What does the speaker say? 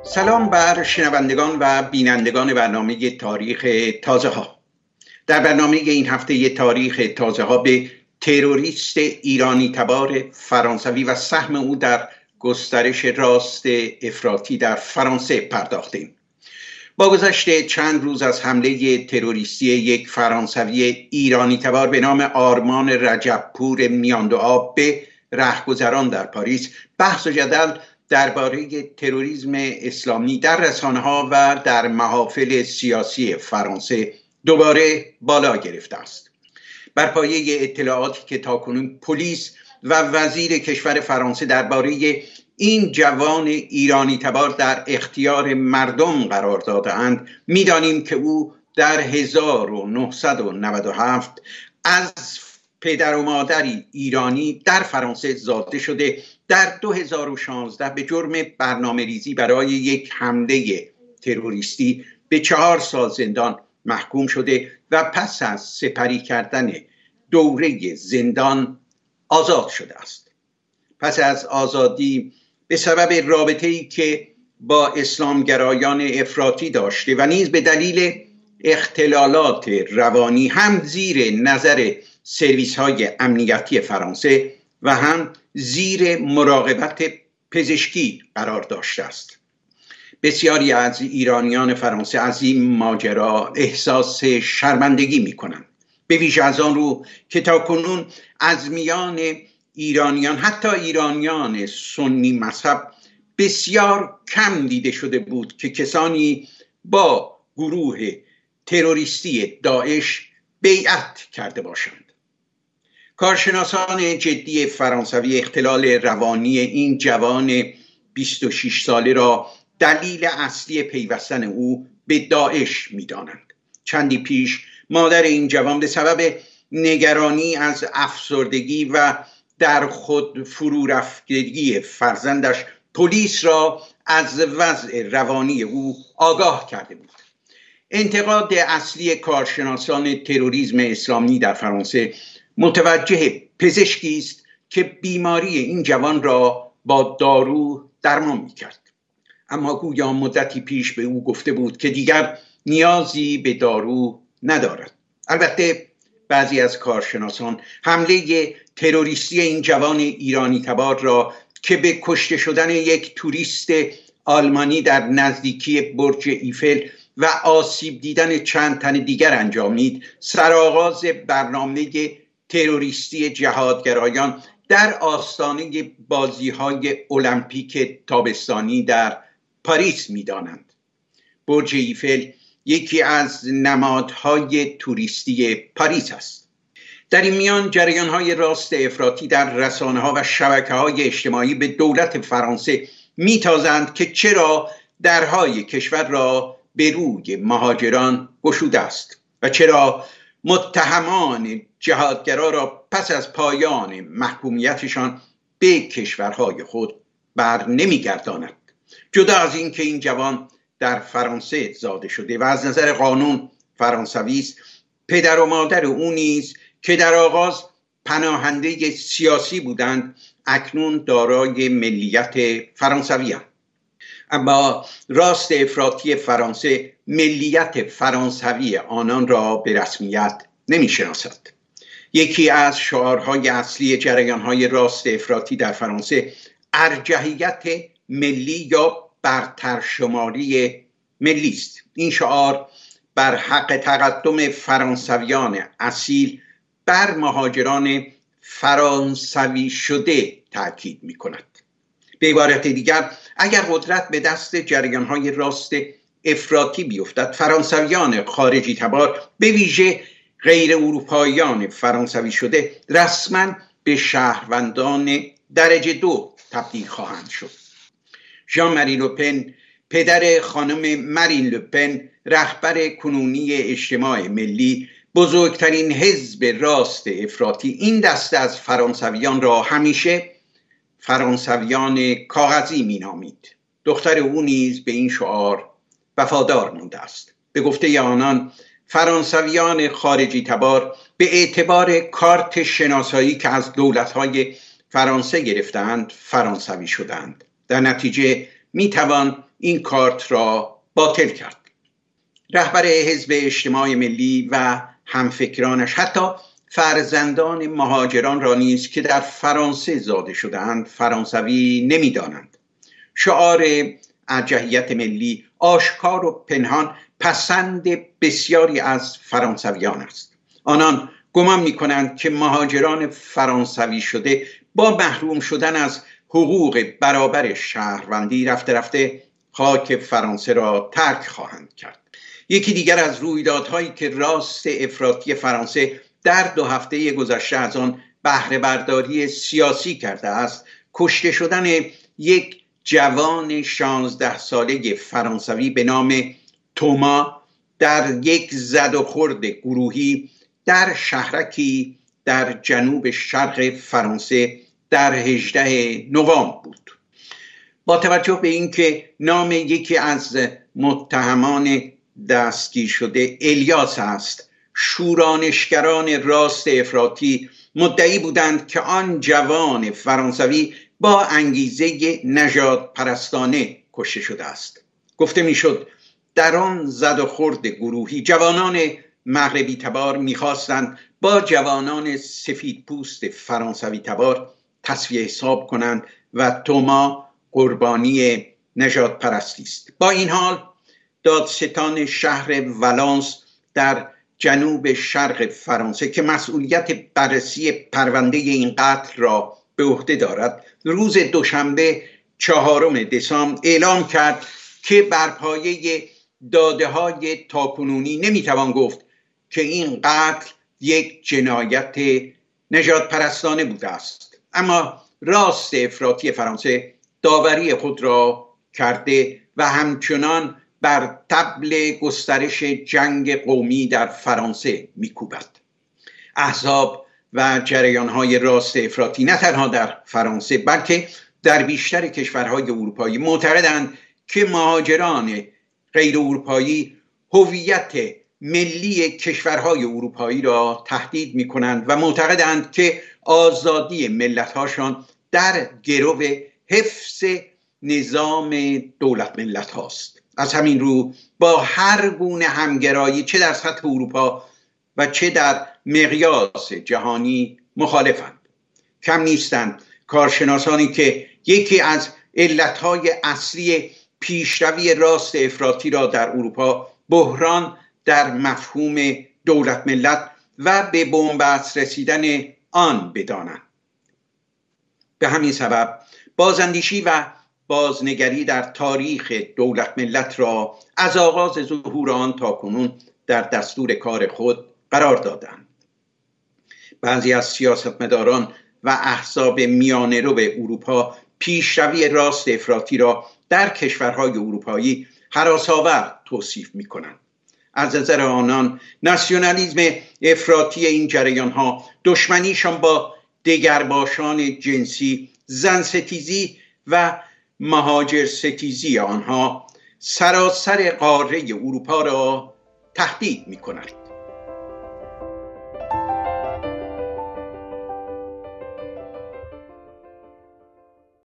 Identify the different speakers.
Speaker 1: سلام بر شنوندگان و بینندگان برنامه تاریخ تازه ها. در برنامه این هفته تاریخ تازه ها به تروریست ایرانی تبار فرانسوی و سهم او در گسترش راست افراطی در فرانسه پرداختیم. با گذشت چند روز از حمله تروریستی یک فرانسوی ایرانی تبار به نام آرمان رجبپور میاندوآب به رهگذران در پاریس، بحث و جدل درباره تروریسم اسلامی در رسانه‌ها و در محافل سیاسی فرانسه دوباره بالا گرفته است. بر پایه اطلاعاتی که تاکنون پلیس و وزیر کشور فرانسه درباره این جوان ایرانی تبار در اختیار مردم قرار داده‌اند، می‌دانیم که او در 1997 از پدر و مادری ایرانی در فرانسه زاده شده، در 2016 به جرم برنامه‌ریزی برای یک حمله تروریستی به 4 سال زندان محکوم شده و پس از سپری کردن دوره زندان آزاد شده است. پس از آزادی به سبب رابطه‌ای که با اسلامگرایان افراطی داشته و نیز به دلیل اختلالات روانی هم زیر نظر سرویس‌های امنیتی فرانسه و هم زیر مراقبت پزشکی قرار داشته است. بسیاری از ایرانیان فرانسه از این ماجرا احساس شرمندگی می‌کنند، به ویژه از آن رو که تاکنون از میان ایرانیان، حتی ایرانیان سنی مذهب، بسیار کم دیده شده بود که کسانی با گروه تروریستی داعش بیعت کرده باشند. کارشناسان جدی فرانسوی اختلال روانی این جوان 26 ساله را دلیل اصلی پیوستن او به داعش می‌دانند. چندی پیش مادر این جوان به سبب نگرانی از افسردگی و در خود فرو رفتگی فرزندش پلیس را از وضع روانی او آگاه کرده بود. انتقاد اصلی کارشناسان تروریسم اسلامی در فرانسه متوجه پزشکی است که بیماری این جوان را با دارو درمان می‌کرد، اما گویا مدتی پیش به او گفته بود که دیگر نیازی به دارو ندارد. البته بعضی از کارشناسان حمله تروریستی این جوان ایرانی تبار را که به کشته شدن یک توریست آلمانی در نزدیکی برج ایفل و آسیب دیدن چند تن دیگر انجامید، سرآغاز برنامه تروریستی جهادگرایان در آستانه بازی‌های المپیک تابستانی در پاریس می‌دانند. برج ایفل یکی از نمادهای توریستی پاریس است. در این میان جریان‌های راست افراطی در رسانه‌ها و شبکه‌های اجتماعی به دولت فرانسه می‌تازند که چرا درهای کشور را به روی مهاجران گشوده است و چرا متهمان جهادگرا را پس از پایان محکومیتشان به کشورهای خود بر نمی‌گرداند. جدا از این که این جوان در فرانسه زاده شده و از نظر قانون فرانسوی است، پدر و مادر او نیز که در آغاز پناهنده سیاسی بودند اکنون دارای ملیت فرانسوی هستند. اما راست افراطی فرانسه ملیت فرانسوی آنان را به رسمیت نمی‌شناسد. یکی از شعارهای اصلی جریان‌های راست افراطی در فرانسه ارجحیت ملی یا برترشماری ملی است. این شعار بر حق تقدم فرانسویان اصیل بر مهاجران فرانسوی شده تاکید می‌کند. به عبارت دیگر، اگر قدرت به دست جریان‌های راست افراطی بیفتد، فرانسویان خارجی تبار، به ویژه غیر اروپاییان فرانسوی شده، رسما به شهروندان درجه 2 تبدیل خواهند شد. ژان ماری لوپن، پدر خانم مارین لوپن، رهبر کنونی اجتماع ملی، بزرگترین حزب راست افراطی، این دسته از فرانسویان را همیشه فرانسویان کاغذی مینامید. دختر او نیز به این شعار وفادار مانده است. به گفته آنان، فرانسویان خارجی تبار به اعتبار کارت شناسایی که از دولت‌های فرانسه گرفتند فرانسوی شدند. در نتیجه میتوان این کارت را باطل کرد. رهبر حزب اجتماع ملی و همفکرانش حتی فرزندان مهاجران را نیز که در فرانسه زاده شده‌اند فرانسوی نمی‌دانند. شعار ارجحیت ملی آشکار و پنهان پسند بسیاری از فرانسویان است. آنان گمان می‌کنند که مهاجران فرانسوی شده با محروم شدن از حقوق برابر شهروندی رفته رفته خاک فرانسه را ترک خواهند کرد. یکی دیگر از رویدادهایی که راست افراطی فرانسه در 2 هفته گذشته از آن بهره برداری سیاسی کرده است، کشته شدن یک جوان 16 ساله فرانسوی به نام توما در یک زد و خورد گروهی در شهرکی در جنوب شرق فرانسه در 18 نوامبر بود. با توجه به اینکه نام یکی از متهمان دستگیر شده الیاس است، شورانشگران راست افراطی مدعی بودند که آن جوان فرانسوی با انگیزه نژاد پرستانه کشته شده است. گفته میشد در آن زد و خورد گروهی جوانان مغربی تبار میخواستند با جوانان سفید پوست فرانسوی تبار تسویه حساب کنند و توما قربانی نژاد پرستی است. با این حال دادستان شهر ولانس در جنوب شرق فرانسه که مسئولیت بررسی پرونده این قتل را به عهده دارد، روز دوشنبه 4 دسامبر اعلام کرد که بر پایه داده‌های تاکنونی نمیتوان گفت که این قتل یک جنایت نژاد پرستانه بوده است. اما راست افراطی فرانسه داوری خود را کرده و همچنان بر طبل گسترش جنگ قومی در فرانسه میکوبد. احزاب و جریان‌های راست افراطی نه تنها در فرانسه بلکه در بیشتر کشورهای اروپایی معتقدند که مهاجران غیر اروپایی هویت ملی کشورهای اروپایی را تهدید می‌کنند و معتقدند که آزادی ملت‌هاشان در گرو حفظ نظام دولت ملت هاست. از همین رو با هر گونه همگرایی چه در سطح اروپا و چه در مقیاس جهانی مخالفند. کم نیستند کارشناسانی که یکی از علتهای اصلی پیشروی راست افراطی را در اروپا بحران در مفهوم دولت ملت و به بنبست رسیدن آن بدانند. به همین سبب بازاندیشی و بازنگری در تاریخ دولت ملت را از آغاز ظهور آن تا کنون در دستور کار خود قرار دادند. بعضی از سیاستمداران و احزاب میانه رو به اروپا پیشروی راست افراطی را در کشورهای اروپایی هراس‌آور توصیف می‌کنند. از نظر آنان ناسیونالیسم افراطی این جریان‌ها دشمنیشان با دگرباشان جنسی، زن ستیزی و مهاجر ستیزی آنها سراسر قاره اروپا را تهدید می‌کند.